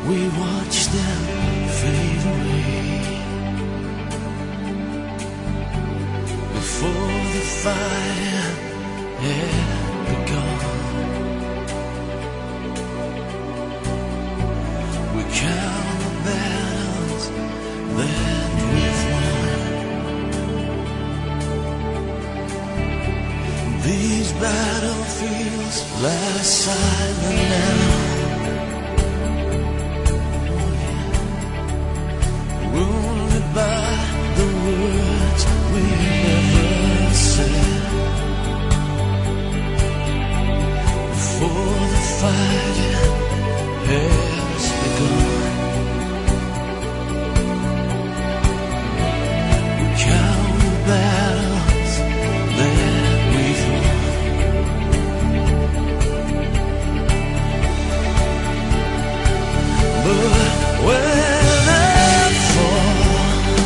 We watch them fade away before the fire had begun. We count the battles that we've won. These battlefields lie silent now. Wounded by the words we never said before the fighting has begun. We count the battles that we've won. But when I fall,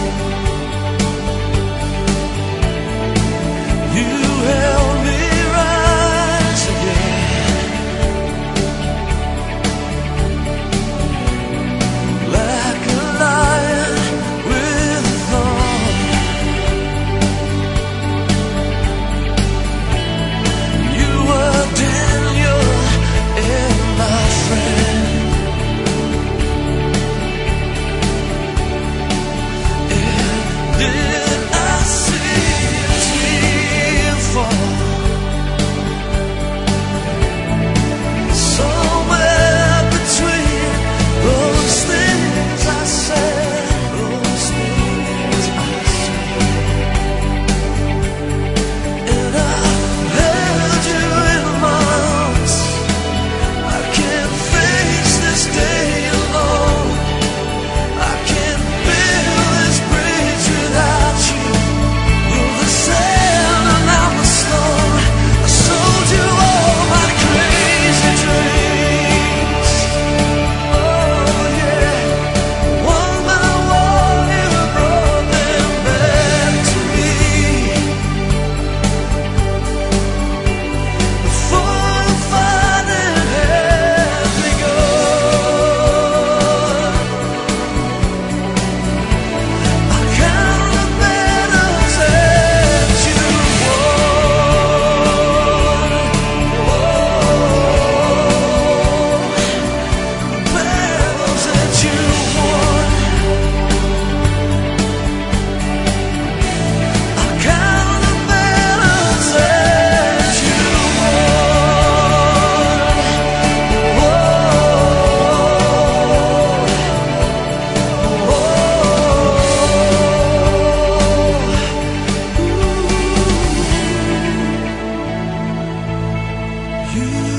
you help me rise again. Like a lion with a thorn, you were Daniel and my friend. Did I see a tear fall somewhere between those things I said, those things I said? And I held you in my arms. I can't face this day alone. I can't build this bridge without you. You're the sand and I'm the stone. I sold you all my crazy dreams. Oh yeah, one by one you brought them back to me. Before the fighting had begun, I count the battles that you won. Battles that you won. I count the battles that you won. You